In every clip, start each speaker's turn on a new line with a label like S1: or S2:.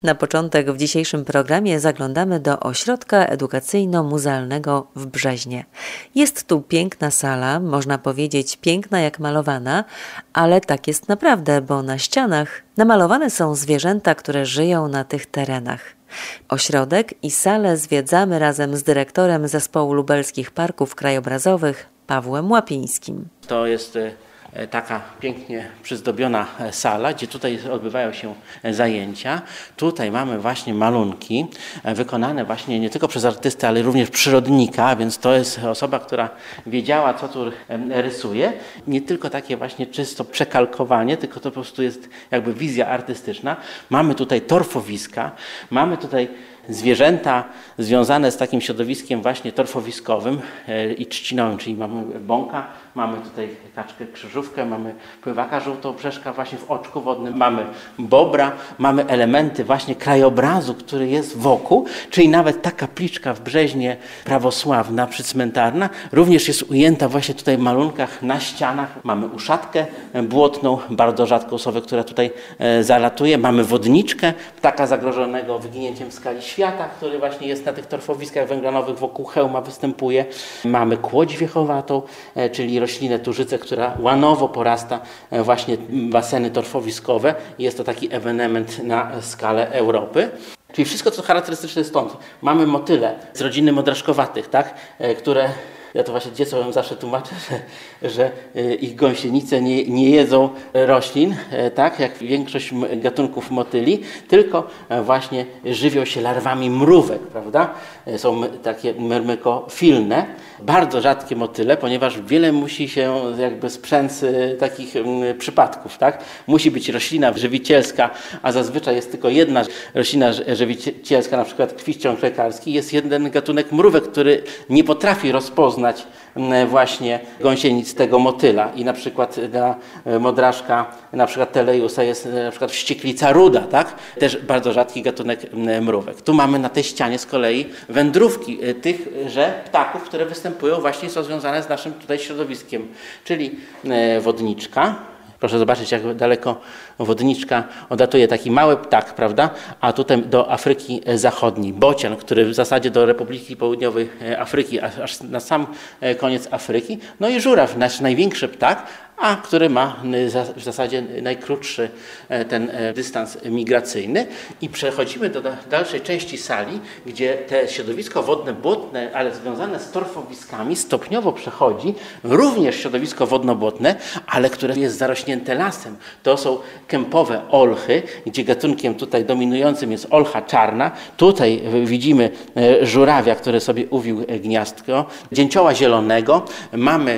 S1: Na początek w dzisiejszym programie zaglądamy do ośrodka edukacyjno-muzealnego w Brzeźnie. Jest tu piękna sala, można powiedzieć piękna jak malowana, ale tak jest naprawdę, bo na ścianach namalowane są zwierzęta, które żyją na tych terenach. Ośrodek i salę zwiedzamy razem z dyrektorem Zespołu Lubelskich Parków Krajobrazowych Pawłem Łapińskim.
S2: To jest taka pięknie przyzdobiona sala, gdzie tutaj odbywają się zajęcia. Tutaj mamy właśnie malunki wykonane właśnie nie tylko przez artystę, ale również przyrodnika, więc to jest osoba, która wiedziała, co tu rysuje. Nie tylko takie właśnie czysto przekalkowanie, tylko to po prostu jest jakby wizja artystyczna. Mamy tutaj torfowiska, mamy tutaj zwierzęta związane z takim środowiskiem właśnie torfowiskowym i trzcinowym, czyli mamy bąka, mamy tutaj kaczkę krzyżówkę, mamy pływaka żółtobrzeszka właśnie w oczku wodnym, mamy bobra, mamy elementy właśnie krajobrazu, który jest wokół, czyli nawet ta kapliczka w Brzeźnie prawosławna, przycmentarna, również jest ujęta właśnie tutaj w malunkach na ścianach. Mamy uszatkę błotną, bardzo rzadką osobę, która tutaj zalatuje, mamy wodniczkę, ptaka zagrożonego wyginięciem w skali świata, który właśnie jest na tych torfowiskach węglanowych wokół Chełma występuje. Mamy kłodź wiechowatą, czyli roślinę turzycę, która łanowo porasta właśnie baseny torfowiskowe. Jest to taki ewenement na skalę Europy. Czyli wszystko, co charakterystyczne stąd. Mamy motyle z rodziny modraszkowatych, tak? Które... Ja to właśnie dzieciom zawsze tłumaczę, że ich gąsienice nie jedzą roślin, tak jak większość gatunków motyli, tylko właśnie żywią się larwami mrówek, prawda? Są takie myrmykofilne, bardzo rzadkie motyle, ponieważ wiele musi się jakby sprzęc takich przypadków, tak? Musi być roślina żywicielska, a zazwyczaj jest tylko jedna roślina żywicielska, na przykład kwiściąg lekarski, jest jeden gatunek mrówek, który nie potrafi rozpoznać właśnie gąsienic tego motyla i na przykład dla modraszka, na przykład Teleusa jest na przykład wścieklica ruda, tak? Też bardzo rzadki gatunek mrówek. Tu mamy na tej ścianie z kolei wędrówki tychże ptaków, które występują właśnie, są związane z naszym tutaj środowiskiem, czyli wodniczka. Proszę zobaczyć, jak daleko wodniczka odlatuje taki mały ptak, prawda? A tutaj do Afryki Zachodniej. Bocian, który w zasadzie do Republiki Południowej Afryki, aż na sam koniec Afryki. No i żuraw, nasz największy ptak, a który ma w zasadzie najkrótszy ten dystans migracyjny. I przechodzimy do dalszej części sali, gdzie te środowisko wodne, błotne, ale związane z torfowiskami, stopniowo przechodzi również środowisko wodno-błotne, ale które jest zarośnięte lasem. To są kępowe olchy, gdzie gatunkiem tutaj dominującym jest olcha czarna. Tutaj widzimy żurawia, który sobie uwił gniazdko, dzięcioła zielonego, mamy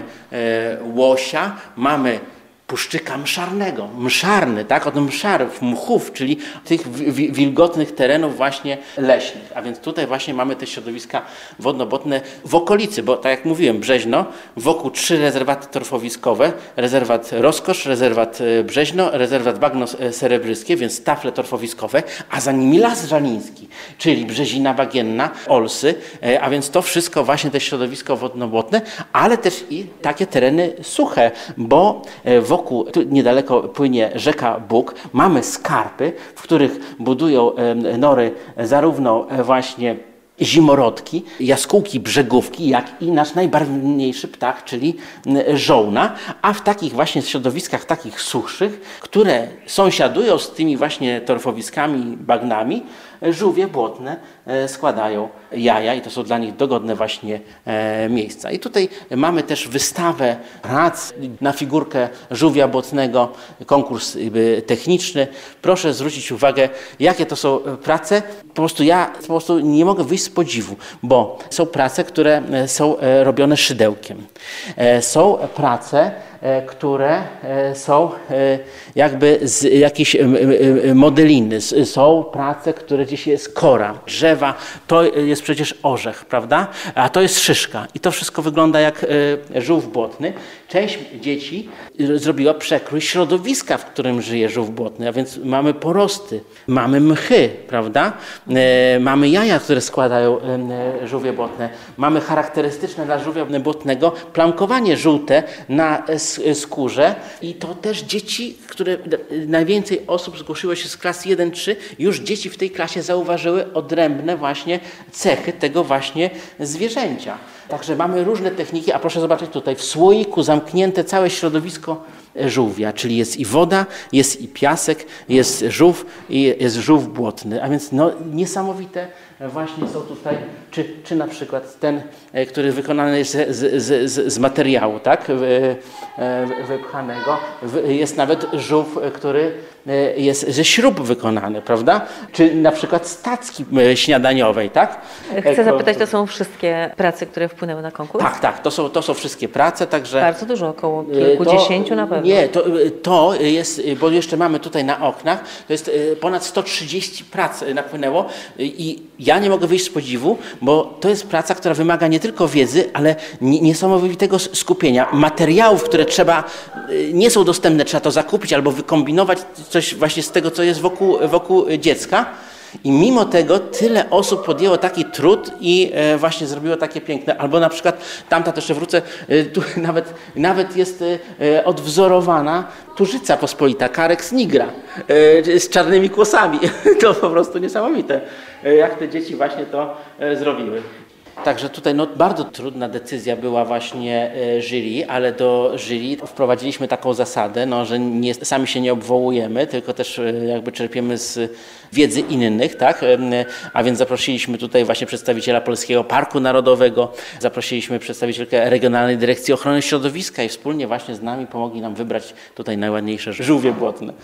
S2: łosia, mamy puszczyka mszarnego, mszarny, tak, od mszarów, mchów, czyli tych wilgotnych terenów właśnie leśnych. A więc tutaj właśnie mamy te środowiska wodno-błotne w okolicy, bo tak jak mówiłem, Brzeźno, wokół 3 rezerwaty torfowiskowe, rezerwat Rozkosz, rezerwat Brzeźno, rezerwat Bagno Serebryskie, więc tafle torfowiskowe, a za nimi Las Żaniński, czyli Brzezina Bagienna, Olsy, a więc to wszystko właśnie te środowisko wodno-błotne, ale też i takie tereny suche, bo wokół, tu niedaleko płynie rzeka Bóg, mamy skarpy, w których budują nory zarówno właśnie zimorodki, jaskółki, brzegówki, jak i nasz najbarwniejszy ptak, czyli żołna, a w takich właśnie środowiskach takich suchszych, które sąsiadują z tymi właśnie torfowiskami, bagnami, żółwie błotne składają jaja i to są dla nich dogodne właśnie miejsca. I tutaj mamy też wystawę prac na figurkę żółwia błotnego, konkurs techniczny. Proszę zwrócić uwagę, jakie to są prace. Ja po prostu nie mogę wyjść z podziwu, bo są prace, które są robione szydełkiem. Są prace, które są jakby z jakiejś modeliny. Są prace, które gdzieś jest kora, drzewa. To jest przecież orzech, prawda? A to jest szyszka. I to wszystko wygląda jak żółw błotny. Część dzieci zrobiła przekrój środowiska, w którym żyje żółw błotny, a więc mamy porosty, mamy mchy, prawda? Mamy jaja, które składają żółwie błotne. Mamy charakterystyczne dla żółwia błotnego plamkowanie żółte na skórze i to też dzieci, które najwięcej osób zgłosiło się z klas 1-3, już dzieci w tej klasie zauważyły odrębne właśnie cechy tego właśnie zwierzęcia. Także mamy różne techniki, a proszę zobaczyć tutaj, w słoiku zamknięte całe środowisko żółwia, czyli jest i woda, jest i piasek, jest żółw i jest żółw błotny, a więc no, niesamowite właśnie są tutaj, czy na przykład ten, który wykonany jest z materiału, tak, wypchanego, jest nawet żółw, który jest ze śrub wykonany, prawda? Czy na przykład z tacki śniadaniowej, tak?
S1: Chcę zapytać, to są wszystkie prace, które wpłynęły na konkurs?
S2: Tak, to są wszystkie prace, także...
S1: Bardzo dużo, około kilkudziesięciu na pewno.
S2: Nie, to jest, bo jeszcze mamy tutaj na oknach, to jest ponad 130 prac napłynęło i ja nie mogę wyjść z podziwu, bo to jest praca, która wymaga nie tylko wiedzy, ale niesamowitego skupienia. Materiałów, które nie są dostępne, trzeba to zakupić albo wykombinować coś właśnie z tego, co jest wokół dziecka. I mimo tego tyle osób podjęło taki trud i właśnie zrobiło takie piękne. Albo na przykład, tamta też jeszcze wrócę, tu nawet jest odwzorowana tużyca pospolita, Carex nigra, z czarnymi kłosami. To po prostu niesamowite, jak te dzieci właśnie to zrobiły. Także tutaj bardzo trudna decyzja była właśnie jury, ale do jury wprowadziliśmy taką zasadę, że sami się nie obwołujemy, tylko też jakby czerpiemy z wiedzy innych, tak? A więc zaprosiliśmy tutaj właśnie przedstawiciela Polskiego Parku Narodowego, zaprosiliśmy przedstawicielkę Regionalnej Dyrekcji Ochrony Środowiska i wspólnie właśnie z nami pomogli nam wybrać tutaj najładniejsze żółwie błotne.